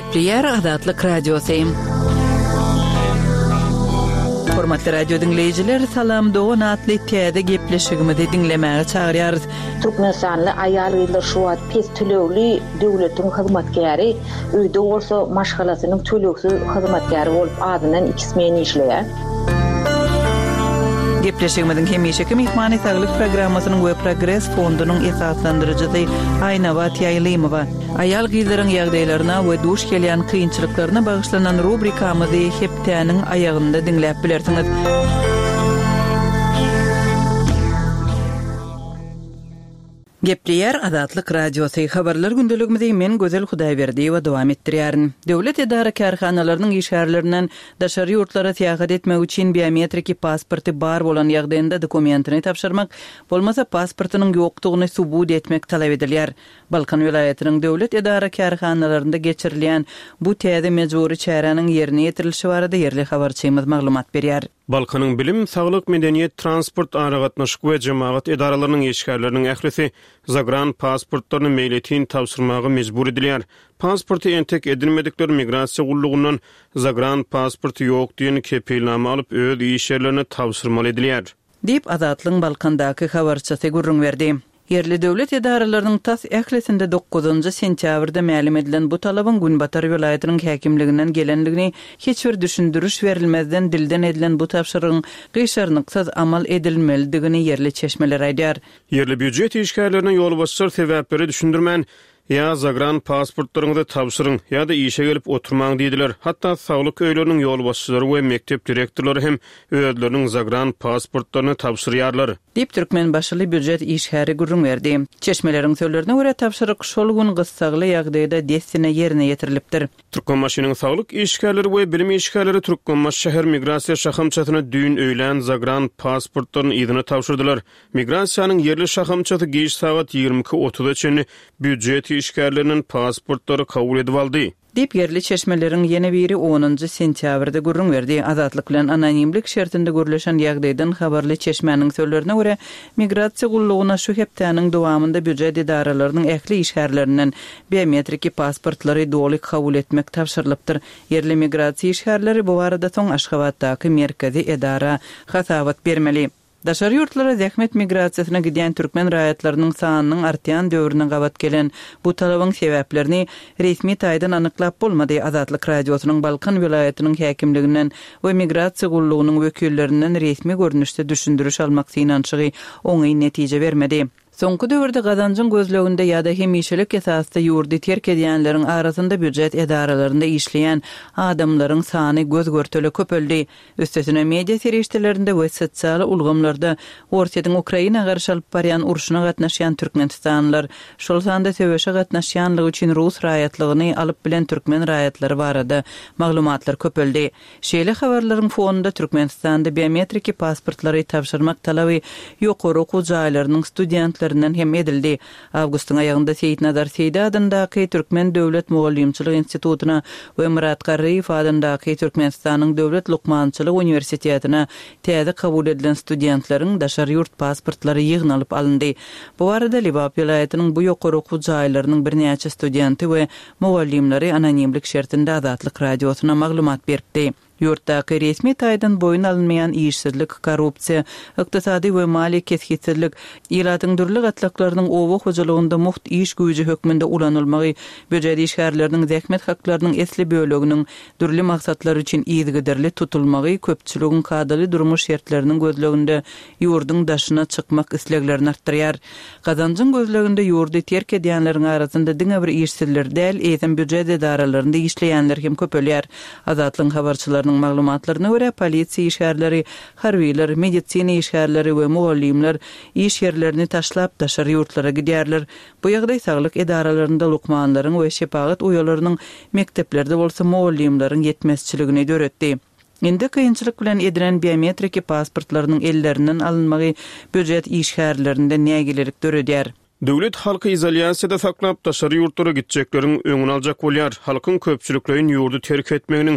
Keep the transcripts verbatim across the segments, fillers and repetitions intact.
Gepleyer Adatlyk Radiosyň. Hormatly radio dinleyijiler, salam dogan atly täze gepleşigimizi dinlemäge çagyrýarys. Türkmenistanly aýal ýyllar şu wagt pes tölegli döwletiň hyzmatkäri, öýde bolsa maşgalasynyň töleksiz hyzmatkäri bolup adynan iki ismeni işleýär. Gepleşigimiziň hemişeki mehmany saglyk programmasynyň we Progress fondunyň esaslandyrjysy Aýnabat Ýaýlymowa aýal gyzlaryň ýagdaýlaryna we duş gelýän kynçylyklaryna bagyşlanan rubrikamyzy hepdäniň aýagynda dinläp bilersiňiz. Gepleyer Adatlyk Radiosyň habarlar gündeligimizi men Gözel Hudaýberdi we dowam etdirýärin. Döwlet edara karhanalarynyň işgärlerinden daşary ýurtlara seýahat etmek üçin biometrik pasporty bar bolan ýagdaýynda dokumentini tapşyrmak, bolmasa pasportynyň ýokdugyny subut etmek talap edilýär. Balkan vilayatynyň döwlet edara karhanalarynda geçirilýän bu täze mejburi çäranyň ýerine ýetirilişi barada ýerli habarçymyz maglumat berýär. Balkanyň bilim, saglyk, medeniýet, transport, aragatnaşyk we jemaat edaralarynyň işgärleriniň ählisi zagran pasportlaryny meýletin tapşyrmagy mejbur edilýär. Pasporty entek edilmedikleri migrasiýa gullugundan zagran pasporty ýok diýen kepilnama alyp öz iş ýerlerine tapşyrmaly edilýär. Dip Adatlyň Balkandaky habarçysy gurrun berdi. Yerli döwlet edaralarynyň tas ählesinde dokuzunçy sentýabrda ma'lum edilen bu talabyň Günbatar vilayatynyň häkimliginden gelenligini hiç bir düşündürüş berilmezden dilden edilen bu tapşyrygyň gyşarnyksız amal edilmelidigini yerli çeşmeler aýdýar. Yerli büdjet işgärleriniň ýolbaşçylar sebäpleri düşündirmän ya zagran pasportlaryňyzy tapşyryň ya da işe gelip oturmaň diýdiler. Hatda saglyk öýleriniň ýolbaşçylary we mektep direktorlary hem özleriniň zagran pasportlaryny tapşyrýarlar. Dip Türkmen başly büdjet işgäri gurrun berdi. Çeşmeleriň söýlerine görä tapşyryk şol gün gyssagly ýagdaýda destine ýerine ýetirilipdir. Türkmenbaşynyň saglyk işgärleri we bilim işgärleri Türkmenbaş şäher migrasiýa şahamçatyna düýün öýlen zagran pasportlaryny ýygyny tapşyrdylar. Migrasiýanyň ýerli şahamçaty geç saat ýigirme iki otuz üçin büdjet işgärleriniň pasportlary kabul edip aldy. Dip yerli çeşmelerin yeni biri onunçy sentýabrda gurrun berdi. Azatlyk bilen anonimlik şertinde görüleşen ýagdaýdan habarly çeşmeniň söýlerine görä migrasiýa gulluguna şu hepdäniň dowamında büdjet edaralarynyň ähli işgärlerinden biometrik pasportlary dolyk kabul etmek tapşyrylypdyr. Yerli migrasiýa işgärleri bu barada soň Aşgabatdaky merkezi edara hasabat bermeli. Daşary ýurtlara zähmet migrasiýasyna gidýän türkmen raýatlarynyň sanynyň artýan döwrüne gabat gelen bu talabyň sebäplerini resmi taýdan anyklap bolmady. Azatlyk radiosynyň Balkan vilayatynyň häkimliginden we migrasiýa gullugynyň wekillerinden resmi görnüşde düşündürüş almak synançygy oňy netije bermedi. Soňky döwürde gazanjyň gözleginde ýa-da hemişelik esasda ýurdy terk edýänleriň arasynda büdjet edaralarynda işleýän adamlaryň sany göz görteli köpeldi. Üstesine media serişdelerinde we sosial ulgamlarda Ortadan Ukraina garşy alyp barýan urşuna gatnaşýan türkmenistanlylar şol sanda söwüşe gatnaşýanlygy üçin Rus raýatlygyny alyp bilen türkmen raýatlary barada maglumatlar köpeldi. Şeýle habarlaryň fonunda Türkmenistanda biometrik pasportlary tapşyrmak talaby ýokary okuw jaýlarynyň studentleri hem edildi. Awgustyň aýagynda Seyit Nazar Seydi adyndaky Türkmen Döwlet Mugallimçilik institutuna we Murat Garriýew adyndaky Türkmenistanyň Döwlet Lukmançylyk universitetiне täze kabul edilen studentleriň daşary ýurt pasportlary ýygyny alyp alyndy. Bu barada Libap vilayatynyň bu ýokary okuw jaýlarynyň birnäçe studenti we mugallimleri anonimlik şertinde Azatlyk radiosyna maglumat berdi. Yurtdaky resmi taýdan boyun alınmayan işsizlik, korrupsiýa, ykdysady we mali kesgitsizlik, ýylatyň dürli gatlaklarynyň owa hojulugynda muht iş güýji hökmünde ulanylmagy, büdjet işgärleriniň zähmet haklarynyň esli böleginiň dürli maksatlar üçin ýygydirli tutulmagy köpçüligiň kadaly durmuş şertleriniň gözleginde ýurdyň daşyna çykmak isleglerini artdyrýar. Gazanjyň gözleginde ýurdy terk edýänleriň arasynda diňe bir işsizler däl, eýsem büdjet edaralarynda işleýänler hem köpelýär. Azatlyň habarçylarynyň maglumatlaryna görä polisiýa işgärleri, harbiýler, medisina işgärleri we mugallimler iş ýerlerini taşlap daşary ýurtlara gidýärler. Bu ýagdaý saglyk edaralarynda lukmanlaryň we şepagat uýalarynyň mekteplerde bolsa mugallimleriň ýetmezçiligini döretdi. Indi kıyınçılık bilen edilen biometrik pasportlarynyň ellerinden alınmagy büdjet işgärlerinde nägilerik döredýär. Döwlet halky izoliýasiýada saklap daşary ýurtlara gitjekleriň öňüni aljak bolýar. Halkyň köpçüliklerin ýurdu terk etmeginiň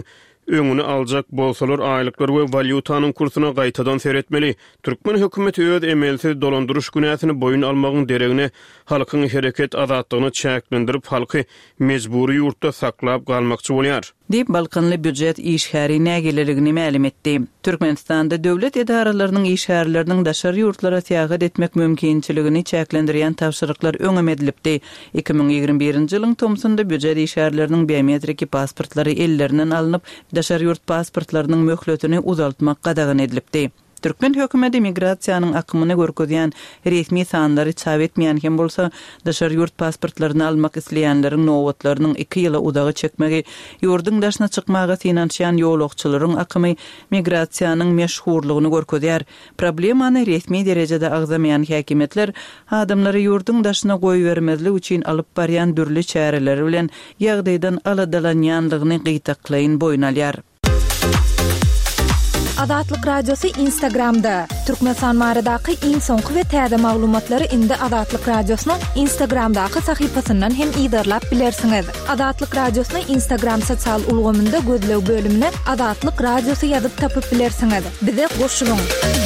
öňüni aljak bolsalar aýlyklar we valyutanyň kursyna gaýtadan seretmeli. Türkmen hökümeti öz emelsiz dolandyryş günäsini boyun almagyň deregine halkyň hereket azatlygyny çäklendirip halky mejburi ýurtda saklap galmakçy bolýar. Dip Balkanly büdjet işgäri nägelerligini ma'lum etdi. Türkmenistanda döwlet edaralarynyň işgärleriniň daşary ýurtlara täýat etmek mümkinçiligini çäklendirýän tapşyryklar öňem edilipdi. iki ming ýigirme birinji ýylyň tomsunda büdjet işgärleriniň biometriki pasportlary ellerinden alınıp daşary ýurt pasportlarynyň möhletini uzaltmak gadagyn edilipdi. Türkmen hökümeti migrasiýanyň akymyny görkezýän resmi sanlary çap etmeýän hem bolsa, daşary ýurt pasportlaryny almak isleýänleriň nowatlarynyň iki ýyla udagy çekmegi, ýurdyň daşyna çykmagy finansiýan ýolagçylaryň akymy migrasiýanyň meşhurlygyny görkezýär. Problemany resmi derejede agzamaýan häkimetler adamlary ýurdyň daşyna goýbermezlik üçin alyp barýan dürli çäreleri bilen ýagdaýdan aladalanýanlygyny gytaklaýyn boyun alýar. Azatlyk radiosu Instagramda. Türkmenistan maradaky iň soňky we täze maglumatlary indi Azatlyk radiosynyň Instagramdaky sahypasyndan hem ýa-da bilersiňiz. Azatlyk radiosyny Instagram sosial ulgamynda gözlew bölümine Azatlyk radiosu ýazyp tapyp bilersiňiz. Bize goşulyň.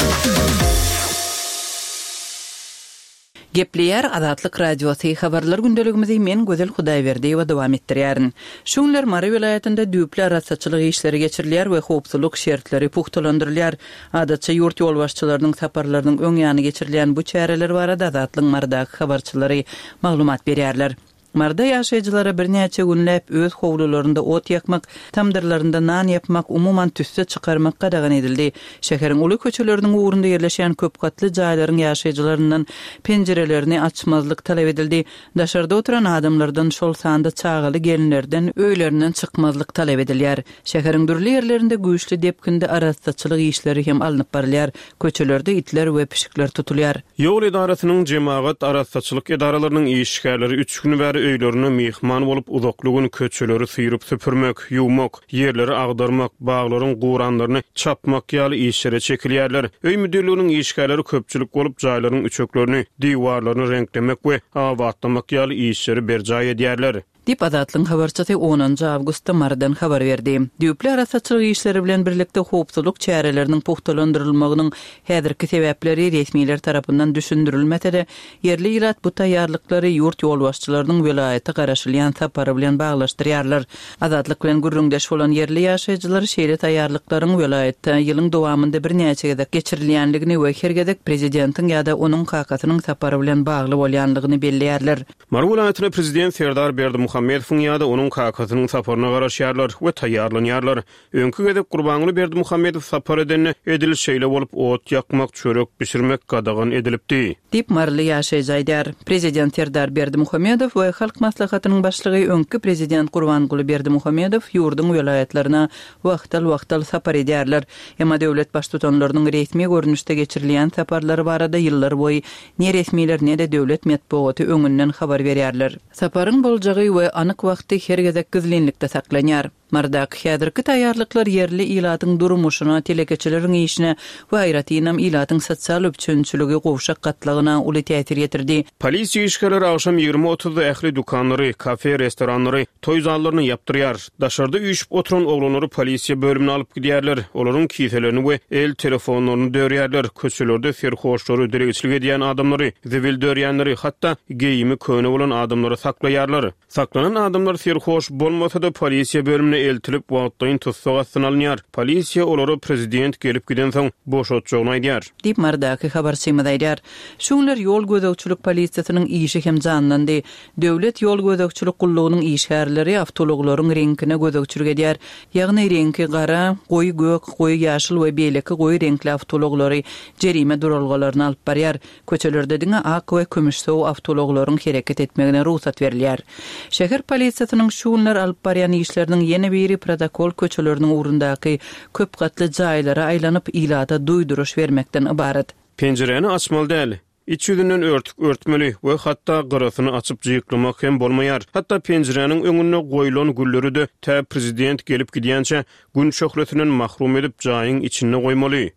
Gepleýär Azatlyk radiosu habarlar gündeligimizi men Gözel Hudaýberdi we dowam etdirýärin. Şuňlar Mary vilayatynda düýpli araççylyk işleri geçirilýär we howpsuzlyk şertleri puhtalandyrylýar. Adatça ýurt ýolbaşçylarynyň saparlarynyň öň ýany geçirilýän bu çäreler barada Azatlyk Mardaky habarçylary maglumat berýärler. Marda ýaşaýjylara bir näçe günläp öz howlularynda ot ýakmak, tamdyrlarynda nan ýapmak, umuman tüsse çykarmak gadagyn edildi. Şäheriň uly köçeleriniň ugrunda ýerleşýän köp gatly jaýlaryň ýaşaýjylaryndan penjerelerini açmazlyk talap edildi. Daşarda oturan adamlardan şol sanda çağaly gelinlerden öýlerinden çykmazlyk talap edilýär. Şäheriň dürli ýerlerinde güýçli depkinde araççylyk işleri hem alınıp barylýar. Köçelerde itler we pişikler tutulýar. Ýol edarasynyň jemaat araççylyk edaralarynyň işgärleri üç gün bäri öýlerini mihman bolup uzaklygyny köçeleri syýryp süpürmek, ýuwmak, ýerleri agdarmak, baglaryň guranlaryny çapmak ýaly işlere çekilýärler. Öý müdürlüğiniň işgärleri köpçülik bolup jaýlaryň üçeklerini, diwarlaryny renklemek we awatlamak ýaly işleri berjaý edýärler. Dip Azatlyň habarçysy onuncu awgustda Mardan habar berdi. Düýpli araççylyk işleri bilen birlikde howpsuzlyk çäreleriniň puhtalandyrylmagynyň häzirki sebäpleri resmiler tarapyndan düşündirilmese de, yerli ýylat bu taýýarlyklary ýurt ýolbaşçylarynyň vilayaty garaşylýan sapary bilen baglaşdyrýarlar. Azatlyk bilen gürrüňdeş bolan yerli ýaşaýjylar şeýle taýýarlyklaryň vilayatda ýylyň dowamynda bir näçe gezek geçirilýänligini we hergedek prezidentiň ýa-da onuň kakasynyň sapary bilen bagly bolýanlygyny belleýärler. Mar vilayatyna prezident Serdar Berdimuhammedow Muhammed onun kakasynyň saparyna garaşýarlar we taýýarlanýarlar. Öňkü gezek Gurbanuly Berdimuhammedow sapar edeni edil şeýle bolup ot ýakmak, çörek pişirmek gadagyn edilipdi. Dip marly ýaşaýjylar. Prezident Serdar Berdimuhammedow we halk maslahatynyň başlygy öňkü prezident Gurbanuly Berdimuhammedow ýurduň vilayatlaryna wagtal-wagtal sapar edýärler. Emma döwlet baştutanlarynyň resmi görnüşde geçirilýän saparlary barada ýyllar boýy ne resmiler ne de döwlet medeniýeti öňünden habar berýärler. Saparyň boljagy we anyk wagty hergezek gizlenlikde saklanýar. Mardaky häzirki taýýarlyklar yerli ilatyň durmuşyna, telekeçileriň işine we aýratynam ilatyň sosial öpçünçüligi gowşak gatlagyna uly täsir ýetirdi. Polisiýa işgärleri akşam ýygrimi otuzda ähli dukanlary, kafe, restoranlary, toý zallaryny ýapdyrýar. Daşarda üýüşip oturan oglonlary polisiýa bölümine alyp gidýärler. Olaryň kiselerini we el telefonlaryny dörýärler. Köçelerde serhoşlary, deregiçilik edýän adamlary, zibil dörýänleri, hatda geyimi köne bolan adamlary saklaýarlar. Saklanan adamlar serhoş bolmasa da polisiýa bölümine eltilip wagtyn tutsaga synalýar. Polisiýa olary prezident gelip giden soň boşatjagyny aýdýar. Dip Mardaky habarçymy aýdýar. Şuňlar ýol gözegçilik polisiýasynyň işi hem janlandy. Döwlet ýol gözegçilik gullugynyň işgärleri awtologlaryň renkine gözegçilik edýär. Ýagny renki gara, goý gök, goý ýaşyl we beýleki goý renkli awtologlary jerime duralgalaryny alyp barýar. Köçelerde diňe ak we kömüş sow awtologlaryň hereket etmegine ruhsat berilýär. Şäher polisiýasynyň şuňlar alyp barýan işleriniň ýene biri protokol köçeleriniň ugrundaky köp gatly jaýlara aýlanyp ilata duýduruş bermekden ibaret. Penjereni açmaly däl. İç ýüzünden örtük örtmeli we hatda gyrasyny açyp jyklamak hem bolmaýar. Hatda penjereniň öňüne goýulan gülleri de tä prezident gelip gidýänçe gün şöhretinden mahrum edip jaýyň içine goýmaly.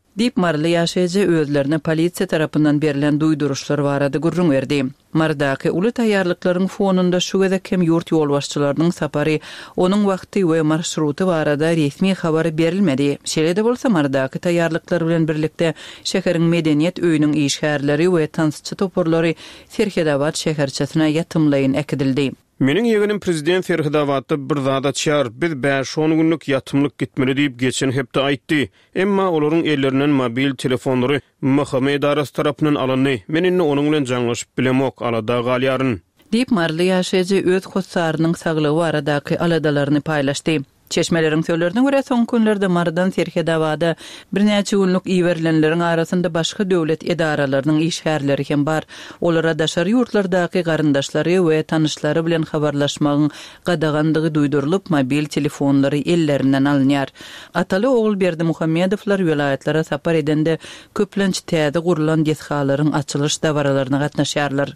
Dip marly ýaşaýjy özlerine polisiýa tarapyndan berilen duýduruşlar barada gurrun berdi. Mardaky uly taýýarlyklaryň fonunda şu gezek hem ýurt ýolbaşçylarynyň sapary, onuň wagty we marşruty barada resmi habar berilmedi. Şeýle-de bolsa mardaky taýýarlyklar bilen birlikde şäheriň medeniýet öýüniň işgärleri we tansçy toporlary Serhedabad şäherçesine ýatymlaýyn ekidildi. Meniň ýegenim prezident Serhedabadda bir zada çar, biz beş on günlük ýatymlyk gitmeli diýip geçen hepde aýtdy. Emma olaryň ellerinden mobil telefonlary mahkama edarasy tarapyndan alındy. Men indi onuň bilen jaňlaşyp bilemok, alada galýaryn. Dip marly ýaşaýjy öz hossarynyň saglygy baradaky aladalaryny paýlaşdy. Çeşmeleriň söýlerine görä soň günlerde mardan Serhedabada bir näçe günlük iýerilenleriň arasynda başga döwlet edaralarynyň işgärleri hem bar. Olara daşary ýurtlardaky garyndaşlary we tanyşlary bilen habarlaşmagyň gadagandygy duýdurylyp mobil telefonlary ellerinden alınýar. Ataly ogul Berdi Muhammedowlar welaýatlara sapar edende köplenç täze gurulan dethalaryň açylyş dawaralaryna gatnaşýarlar.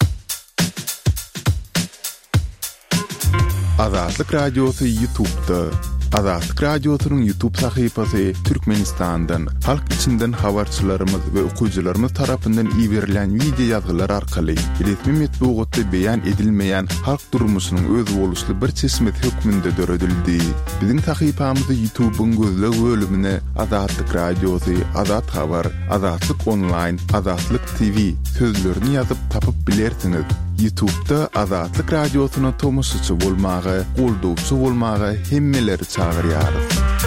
Azatlyk Radiosu YouTube'da. Azatlyk Radiosu'nun YouTube sahypasy Türkmenistan'dan, halk içinden habarçylarymyz we okuwçylarymyz tarapyndan iýerilen video ýazgylar arkaly resmi metbuatda beýan edilmeýän halk durmuşynyň öz boluşly bir çeşmet hökmünde döredildi. Biziň sahypamyzy YouTube'un gözleg bölümine Azatlyk Radiosu, Azat Habar, Azatlyk Online, Azatlyk T V sözlerini ýazyp tapyp bilersiňiz. YouTube'da Azatlyk Radiosu'na tomusçy bolmagy, goldowçy bolmagy hemmeleri çağırýar.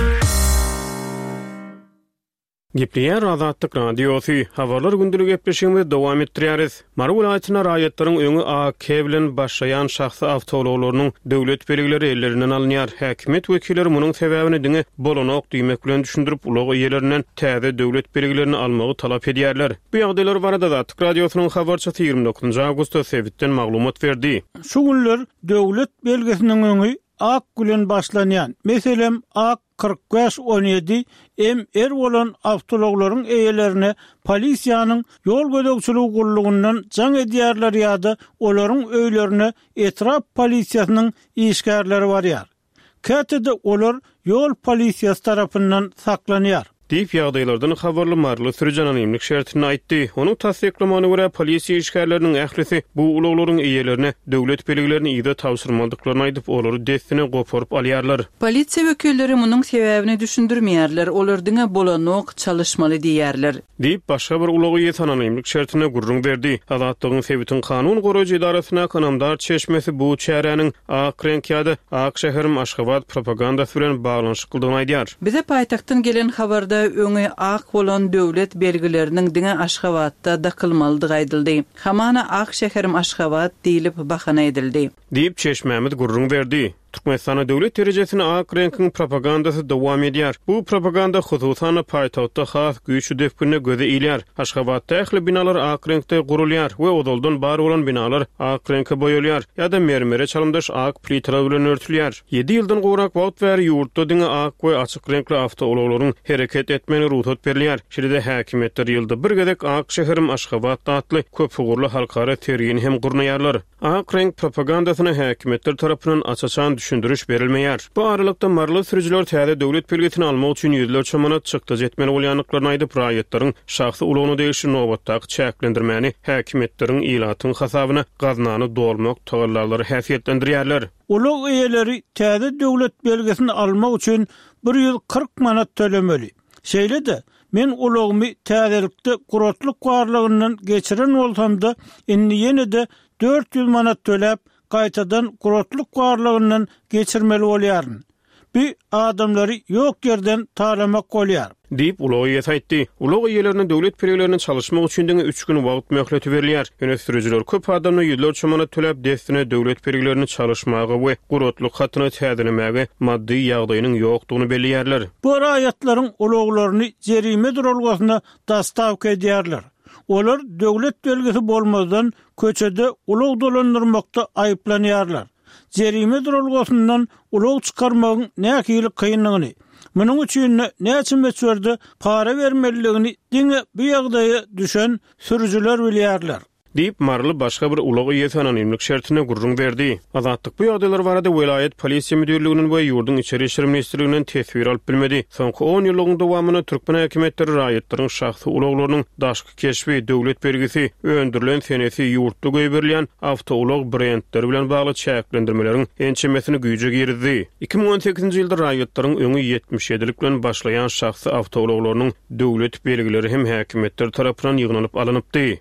Gepleýär Azatlyk Radiosu, habarlar gündelik gepleşigimizi dowam etdirýäris. Mary welaýatyna raýatlaryň öňü A K bilen başlaýan şahsy awtologlarynyň döwlet belgileri ellerinden alınýar. Häkimet wekilleri munyň sebäbini diňe bolanok diýmek bilen düşündirip ulug ýerlerinden täze döwlet belgilerini almagy talap edýärler. Bu ýagdaýlar barada Azatlyk Radiosunyň habarçysy ýygrimi dokuzunçy awgustda sebitden maglumat berdi. Şu günler döwlet belgesiniň öňü A K bilen başlanýan. Meselem A K kırk beş on yedi em er bolan awtologlaryň eýelerine polisiýanyň ýol gödekçiligi gurulugundan jaň edýärler ýa-da olaryň öýlerine etrap polisiýasynyň işgärleri barýar. Kätede olar ýol polisiýasy tarapyndan saklanýar. Dip ýagdaýlardan habarly marly sürüjen anonimlik şertini aýtdy. Onuň tasdiklamagyna görä polisiýa işgärleriniň ählisi bu uluglaryň eýelerine döwlet belgilerini ýa-da tawsyrmadyklaryny aýdyp olary destine goparyp alýarlar. Polisiýa wekilleri munyň sebäbini düşündirmeýärler, olar diňe bolanok çalışmaly diýärler. Dip başga bir ulagy anonimlik şertine gurrun berdi. Azatlygyň sebitin kanun goraýjy idarasyna kanamdar çeşmesi bu çäräniň A K ýa-da A K şäherim Aşgabat propagandasy bilen baglanşyk kyldygyny aýdýar. Bize paýtagtdan gelen habarda öňe A K bolan döwlet belgileriniň diňe Aşgabatda dakylmalydygy aýdyldy. Hamana A K şäherim Aşgabat diýilip bahana edildi. Dip çeşmämiz gurrun berdi. Türkmenistan döwlet derejesine A K renkiň propagandasy dowam edýär. Bu propaganda hususan paýtagtda has güýçli defkine göze ilýär. Aşgabatda ähli binalar A K renkde gurulýar we odoldan bar bolan binalar A K renkde boýalýar ýa-da mermere çalymdaş A K plitalary bilen örtülýär. ýedi ýyldan gowrak wagt bäri ýurtda diňe A K we açyk renkli awtologlaryň hereket etmeni ruhsat berilýär. Şeýle häkimetler ýylda bir gezek A K şäherim Aşgabat atly köp ugurly halkara tergin hem gurnaýarlar. A K renk propagandasyny häkimetler tarapyndan açaçan düşündürüş berilmeýär. Bu aralykda marly sürüjiler täze döwlet belgesini almak üçin ýüzlerçe manat çykda jetmeli bolýanlyklaryny aýdyp raýatlaryň şahsy ulugyny değişir nowatdaky çäklendirmäni häkimetleriň ilatyň hasabyna gaznany dolmak tagallarlary häsiýetlendirýärler. Ulug eýeleri täze döwlet belgesini almak üçin bir ýüz kırk manat tölemeli. Şeýle-de men ulugymy täzelikde guratlyk barlygyndan geçiren bolsam-da indi ýene-de dört yüz manat töläp gaýtadan guratlyk barlygyndan geçirmeli bolýaryn. Bir adamlary ýok ýerden talamak bolýar. Dip ulagy ýetdi. Ulagy ýerlerine döwlet belgilerini çalışmak üçin diňe üç gün wagt möhleti berilýär. Ýöne sürüjiler köp adamny ýüzlerçe manat töläp destine döwlet belgilerini çalışmagy we guratlyk hatyny täzelemegi maddi ýagdaýynyň ýokdugyny belliýärler. Bu raýatlaryň ulaglaryny jerime durulgasyna dastavka edýärler. Olar döwlet belgisi bolmazdan köçede ulag dolandyrmakda aýplanýarlar. Jerime durulgasyndan ulag çykarmagyň näkili kynlygyny, munyň üçin näçe meçwerde para bermeliligini diňe bu ýagdaýa düşen sürüjiler bilýärler. deyip marly başga bir ulagy ýeti anonimlik şertine gurrun berdi. Azatlyk bu ýagdaýlar barada welayet polisiýa müdürliginiň we ýurdun içeri işler ministrliginden tesbir alyp bilmedi. Soňky on ýylyň dowamyny Türkmen hökümetleri raýatlaryň şahsy ulaglarynyň daşky keşfi, döwlet belgisi, öndürilen senesi ýurtda göýberilýän awtolog brendleri bilen bagly çäklendirmeleriň ençemesini güýje girdi. iki ming on sekizinji ýylda raýatlaryň öňü yetmiş ýedilik bilen başlaýan şahsy awtologlarynyň döwlet belgileri hem hökümetler tarapyndan ýygnanyp alanypdy.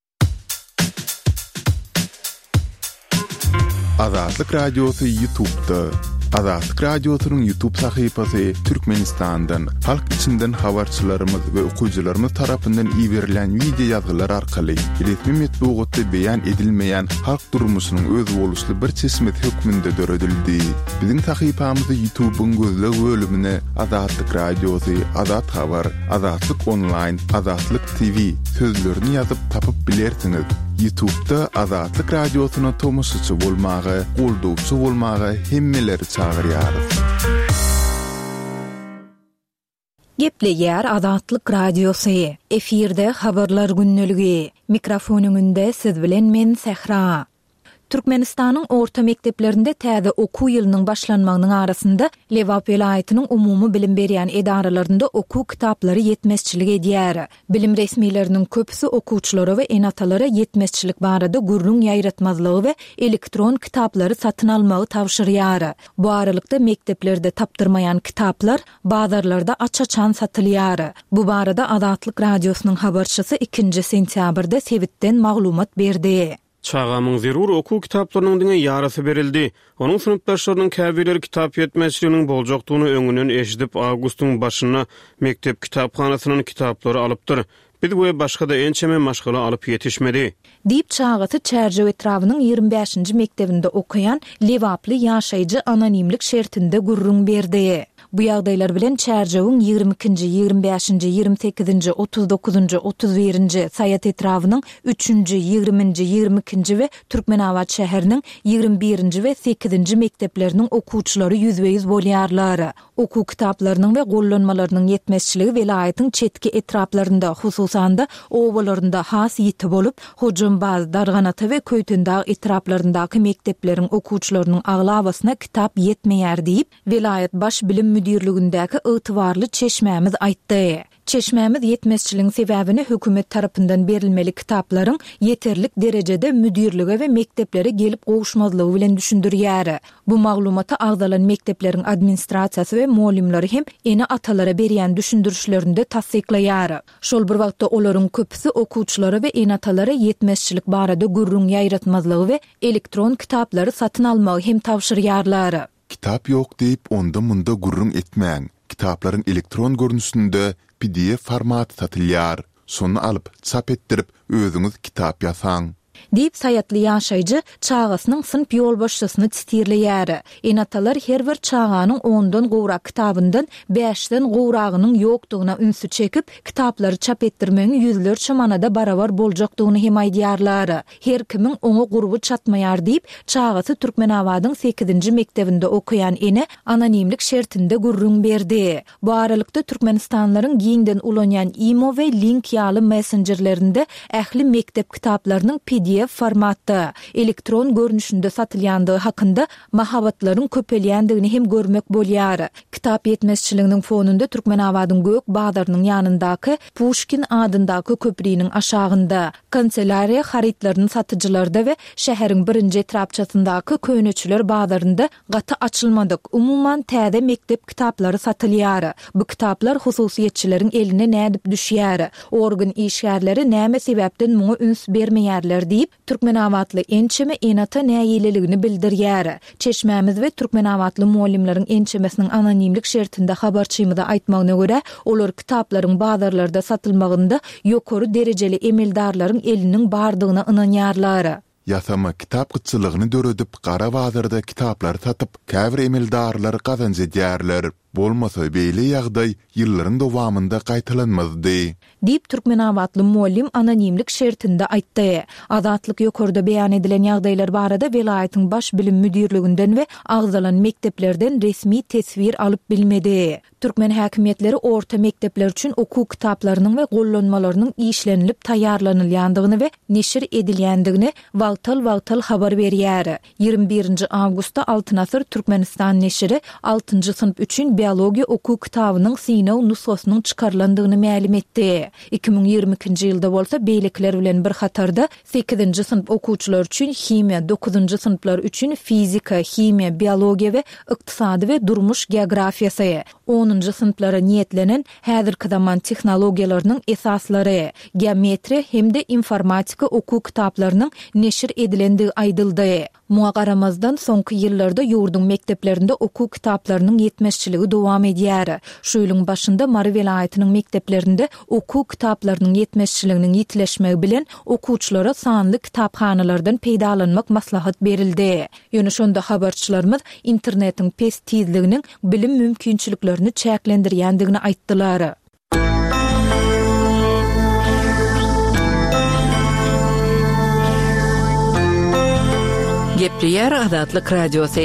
Azatlyk Radiosu YouTube'da. Azatlyk Radiosu'nun YouTube sahypasy Türkmenistan'dan, halk içinden habarçylarymyz we okuyjylarymyz tarapyndan iýerilen video ýazgylar arkaly resmi metbuatda beýan edilmeýän halk durmuşynyň öz boluşly bir çeşmet hökmünde döredildi. Biziň sahypamyzy YouTube'un gözleg bölümine Azatlyk Radiosu, Azat Habar, Azatlyk Online, Azatlyk T V sözlerini ýazyp tapyp bilersiňiz. YouTube'da Azatlyk Radiosu'na tomusçy bolmagy, goldowçy bolmagy hemmeleri çağırýarys. Gepleýär Azatlyk Radiosu. Efirde habarlar günneligi. Mikrofonuňynda siz bilen men Sehra. Türkmenistanyň orta mekteplerinde täze oku ýylynyň başlanmagynyň arasynda Lewap welaýatynyň umumy bilim berýän edaralarynda oku kitaplary ýetmezçilik edýär. Bilim resmiýetleriniň köpüsi okuwçylary we enatalara ýetmezçilik barada gurrun ýaýratmazlygy we elektron kitaplary satyn almagy tawşyrýar. Bu aralykda mekteplerde tapdyrmaýan kitaplar bazarlarda açaçan satylýar. Bu barada Azatlyk Radiosunyň habarçysy ikinji sentýabrda Sewitden maglumat berdi. Çağamyň zerur oku kitaplarynyň diňe ýarasy berildi. Onuň synpdaşlarynyň käbileri kitap ýetmezçiliginiň boljakdygyny öňünden eşidip awgustyň başyna mektep kitapxanasynyň kitaplary alypdyr. Biz bu başga da ençeme maşgala alyp ýetişmedi. Diýip çağaty Çärjew etrawynyň ýigirmi beşinji mektebinde okuyan Lewaply ýaşaýjy anonimlik şertinde gurrun berdi. Bu ýagdaýlar bilen Çärjewiň ýigirmi ikinji, ýigirmi beşinji, ýigirmi sekizinji, otuz dokuzunji, otuz birinji saýat etrawynyň üçünji, ýigriminji, ýigirmi ikinji we Türkmenawat şäheriniň ýigirmi birinji we sekizinji mektepleriniň okuwçylary yüzde yüz bolýarlar. Oku kitaplarynyň we gollanmalarynyň ýetmezçiligi welaýatyň çetki etraplarynda, hususan da owalarynda has ýiti bolup, Hojambaz, Darganata we Köýtendag etraplaryndaky mektepleriň okuwçylarynyň aglawasyna kitap ýetmeýär diýip welaýat baş bilim müdürligindäki ýytybarly çeşmämiz aýtdy. Çeşmämiz ýetmezçiligiň sebäbini hökümet tarapyndan berilmeli kitaplaryň ýeterlik derejede müdürlige we mekteplere gelip gowuşmazlygy bilen düşündirýär. Bu maglumaty agdalan mektepleriň administrasiýasy we molimleri hem ene atalara berýän düşündirişlerinde tasdiklaýar. Şol bir wagtda olaryň köpüsi okuwçylary we ene atalara ýetmezçilik barada gurrun ýaýratmazlygy we elektron kitaplary satyn almagy hem tawşyrýarlar. Kitap ýok diýip onda munda gurrun etmäň. Kitaplaryň elektron görnüşinde P D F formaty satylýar. Şonu alyp çap etdirip özüňiz kitap ýasaň. Diýip saýatly ýaşaýjy çağasynyň synp ýolbaşçysyny titirleýär. Enatalar her bir çağanyň ondan gowrak kitabyndan beşden gowragynyň ýokdugyna ünsü çekip kitaplary çap etdirmegiň ýüzlerçe manada barabar boljakdygyny hem aýdýarlar. Her kimiň oňa gurby çatmaýar diýip çağasy Türkmenawadyň sekizinji mektebinde okuyan ene anonimlik şertinde gurrun berdi. Bu aralykda Türkmenistanlaryň giňden ulanýan imo we link ýaly messengerlerinde ähli mektep kitaplarynyň P D F formatda elektron görnüşünde satylýandygy hakynda mahabatlaryň köpelýändigini hem görmek bolýar. Kitap ýetmezçiliginiň fonunda Türkmenawadyň gök bagdarynyň ýanyndaky Pushkin adyndaky köprüniň aşagynda kanselariýa haritlaryny satyjylarda we şäheriň birinji etrapçasyndaky köýnüçler bagdarynda gaty açylmadyk umuman täze mektep kitaplary satylýar. Bu kitaplar hususiýetçileriň eline nädip düşýär. Organ işgärleri näme sebäpden muňa üns bermeýärler diýip Türkmenawatly ençeme enata näýeleligini bildirýär. Çeşmämiz we Türkmenawatly molimleriň ençemesiniň anonimlik şertinde habarçymyda aýtmagyna görä, olar kitaplaryň bazarlarda satylmagynda ýokary derejeli emeldarlaryň eliniň bardygyna ynanýarlar. Ýasama kitap gyçylygyny döredip, gara bazarda kitaplar satyp, käbir emeldarlar gazanç edýärler. Bolmasa beýle ýagdaý ýyllaryň dowamynda gaýtalanmazdy. Dip Türkmen awatly muallim anonimlik şertinde aýtdy. Azatlyk ýokarda beýan edilen ýagdaýlar barada welaýatyň baş bilim müdirliginden we agzalan mekteplerden resmi tesvir alyp bilmedi. Türkmen häkimetleri orta mektepler üçin okuk kitaplarynyň we gollanmalarynyň işlenilip taýýarlanylýandygyny we neşir edilýändigini wagtal-wagtal habar berýär. ýygrimi birinji awgustda Altyn Asyr Türkmenistan neşiri altynjy synp üçin biologiýa okuk kitabynyň synaw nusosynyň çykarlandygyny ma'lum etdi. iki ming ýygrimi ikinji ýylda bolsa beýlekler bilen bir hatarda sekizinji synp okuwçylar üçin himiýa, dokuzunjy synplar üçin fizika, himiýa, biologiýa we ykdysady we durmuş geografiýasy, onunjy synplara niýetlenen häzirki zaman tehnologiýalarynyň esaslary, geometri hemde informatika okuk kitaplarynyň neşir edilendigi aýdyldy. Muňa garamazdan soňky ýyllarda ýurdun mekteplerinde okuk kitaplarynyň ýetmezçiligi dowam edýär. Şu ýylyň başynda Mary welaýatynyň mekteplerinde okuk kitaplarynyň ýetmezçiliginiň ýitileşmegi bilen okuwçylara sanly kitapxanalardan peýdalanmak maslahat berildi. Ýöne şonda habarçylarymyz internetiň pes tizliginiň bilim mümkinçiliklerini çäklendirýändigini aýtdylar. Gepleyer Azatlyk Radiosu.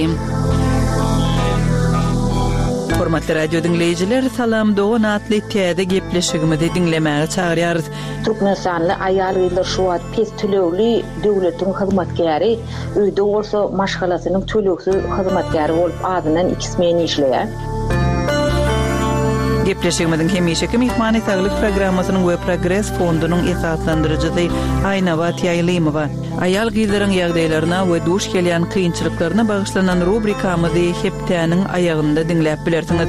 Hormatly radio dinleyijiler, salam dogan atly täze gepleşigimizi dinlemäge çagyrýarys. Türkmenistanly aýal ýylar şu wagt pes tölegli döwletiň hyzmatkäri, öýde bolsa maşgalasynyň töleksiz hyzmatkäri bolup adynan ikismen işleýär. Gepleşigimiziň hemişeki mehmany saglyk programmasynyň we progress fondunyň esaslandyrjysy Aýnawat Ýaýlymowa. Aýal gyzlaryň ýagdaýlaryna we duş gelýän kynçylyklaryna bagyşlanan rubrikamyzy hepdäniň aýagynda dinläp bilersiňiz.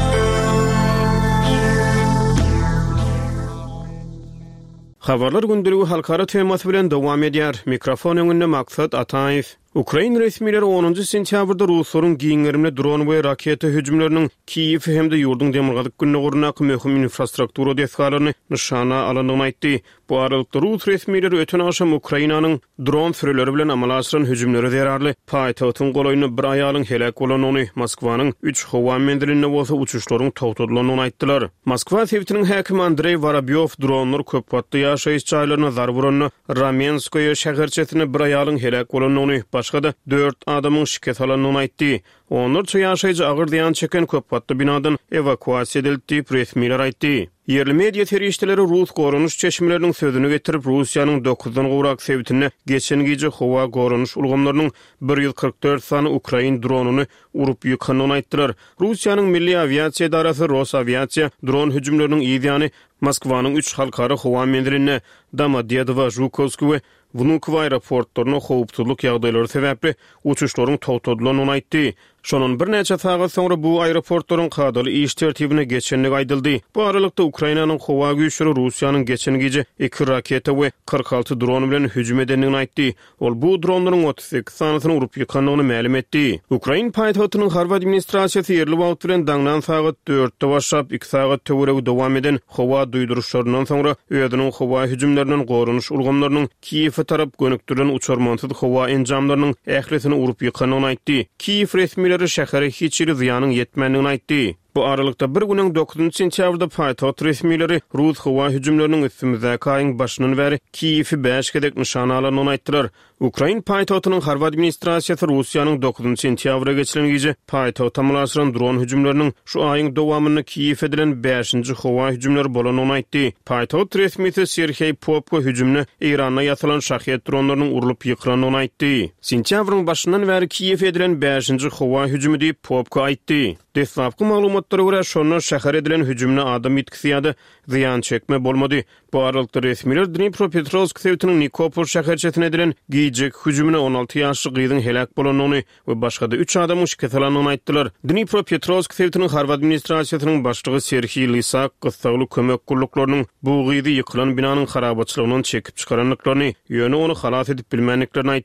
Habarlar gündeligi halkara temasy bilen dowam edýär. Mikrofon öňünde Maksat Ataýew. Ukraina resmileri onunjy sentýabrda Ruslaryň giňerimli dron we raketa hüjümleriniň Kiýew hemde ýurdun demirgazyk günnegorunak möhüm infrastruktura deskalaryny nişana alandygyny aýtdy. Bu aralykda Rus resmileri öten aşam Ukrainanyň dron sürüleri bilen amal aşyran hüjümleri zerarly paýtagtyň golaýyny bir aýalyň helak bolanyny, Moskwanyň üç howa mendirini bolsa uçuşlaryň togtadylanyny aýtdylar. Moskwa sewtiniň häkimi Andrey Vorobýov dronlar köp patly ýaşaýyş jaýlaryna zar vuranny, Ramenskoye şäherçesine bir aýalyň helak bolanyny, başga da dört adamyň şiket alanyny aýtdy. Onlar çaýaşaýjy agyr diýen çeken köp patly binadan evakuasiýa edildi, resmiler aýtdy. Yerli media terişçileri Rus gorunuş çeşmelerinin sözünü getirip Rusiyanın dokuzdan gowrak sevtini geçen gece hova gorunuş ulgamlarının bir yüz kırk dört sany Ukrain dronunu urup ýykanyny aýtdylar. Rusiyanın Milli Aviasiýa Idarasy Rosaviasiýa dron hüjümleriniň ýa-ni Moskwanyň üç halkara howa mendirini Domodedowo, Zhukovsky we Vnukovo aeroportlaryna howpsuzlyk ýagdaýlary sebäpli uçuşlaryň togtadylanyny aýtdy. Şonun bir neçe sagat soňra bu aeroportlaryň kadaly iş tertibine geçenligi aýdyldy. Bu aralykda Ukrainanyň howa güýçleri Rusiýanyň geçen gece iki raketa we kırk altı dron bilen hüjüm edenligini aýtdy. Ol bu dronlaryň otuz sekiz sanysyny urup ýykanyny ma'lum etdi. Ukrain paýtagtynyň harby administrasiýasy ýerli wagt bilen daňdan sagat dörtde başlap iki sagat töwereg dowam eden howa duýduruşlaryndan soňra öýdüniň howa hüjümlerinden gorunuş ulgamlarynyň Kiýew tarap gönükdiren uçarmansyz howa enjamlarynyň ählisini urup ýykanyny aýtdy. Kiýew resmileri şäheri hiç ýeri ziýanyň ýetmänligini aýtdy. Bu aralykda bir günüň dokuzunjy sentýabrda paýtagat resmileri Rus howa hüjümleriniň üstümizäki aýyň başynyň bäri Kiýewi beş gedek nişana alanyny aýtdylar. Ukrain paýtagatynyň harby administrasiýasy Rusiýanyň dokuzunjy sentýabra geçiren gece paýtagat tamamlaşyran dron hüjümleriniň şu aýyň dowamyny Kiýew edilen beşinji howa hüjümleri bolanyny aýtdy. Paýtagat resmisi Sergey Popko hüjümni Irana ýasalan şahýat dronlarynyň urulyp ýykranyny aýtdy. Sentýabryň başyndan bäri Kiýew edilen beşinji howa hüjümi diýip Popko aýtdy. Destlapky maglumatlara görä şonu şäher edilen hüjümni adam itkisiýady, ziýan çekme bolmady. Bu aralykda resmiler Dnipropetrovsk sewtiniň Nikopol şäherçesine edilen giýjek hüjümine on alty ýaşly gyzyň helak bolanyny we başga da üç adamyň şiket alanyny aýtdylar. Dnipropetrovsk sewtiniň harby administrasiýasynyň başlygy Serhiy Lysak gysgaly kömek gulluklarının bu gyzy ýykylan binanyň harabatçylygynyň çekip çykaranlyklaryny ýöne onu halas edip bilmänliklerini aýtdy.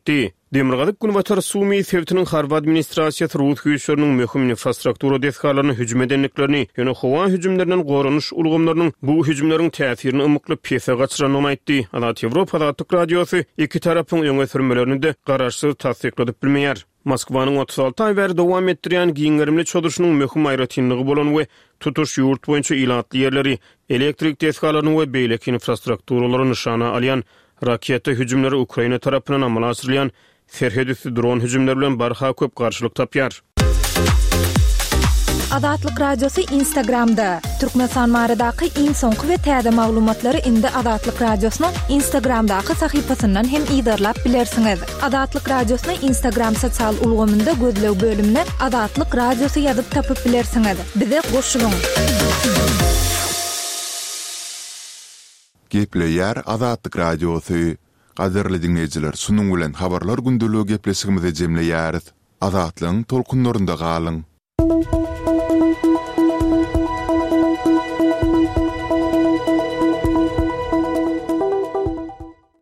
Demirgazyk Günbatar Sumy Sevtiniň harby administrasiýasy ruh güýçleriniň möhüm infrastruktura desgalaryny hüjüm edenliklerini ýöne howa hüjümlerinden gorunuş ulgamlarynyň bu hüjümleriň täsirini ymykly pese gaçyranyny aýtdy. Adat Ýewropa Adatyk Radiosu iki tarapyň ýöňe sürmelerini de garaşsyz tasdikledip bilmeýär. Moskwanyň otuz alty ay bäri dowam etdirýän giňerimli çodurşynyň möhüm aýratynlygy bolan we tutuş ýurt boýunça ilatly ýerleri, elektrik desgalaryny we beýlek infrastrukturalary nişana alýan raketa hüjümleri Ukraina tarapyndan amala asyrylýan serhedüsi dron hüjümleri bilen barha köp garşylyk tapýar. Adatlyk Radiosu Instagramda. Türkmenistan maradaky iň soňky we täze maglumatlary indi Adatlyk Radiosynyň Instagramdaky sahypasyndan hem ýydarlap bilersiňiz. Adatlyk Radiosynyň Instagram sosial ulgamynda gözlew bölümine Adatlyk Radiosu ýazyp tapyp bilersiňiz. Bize goşulyň. Gepleýär Adatlyk Radiosu. Gaderli dinleyijiler, sunuň bilen habarlar gündeligi gepleşigimizi jemleýäris. Adatlyň tolkunlarynda galyň.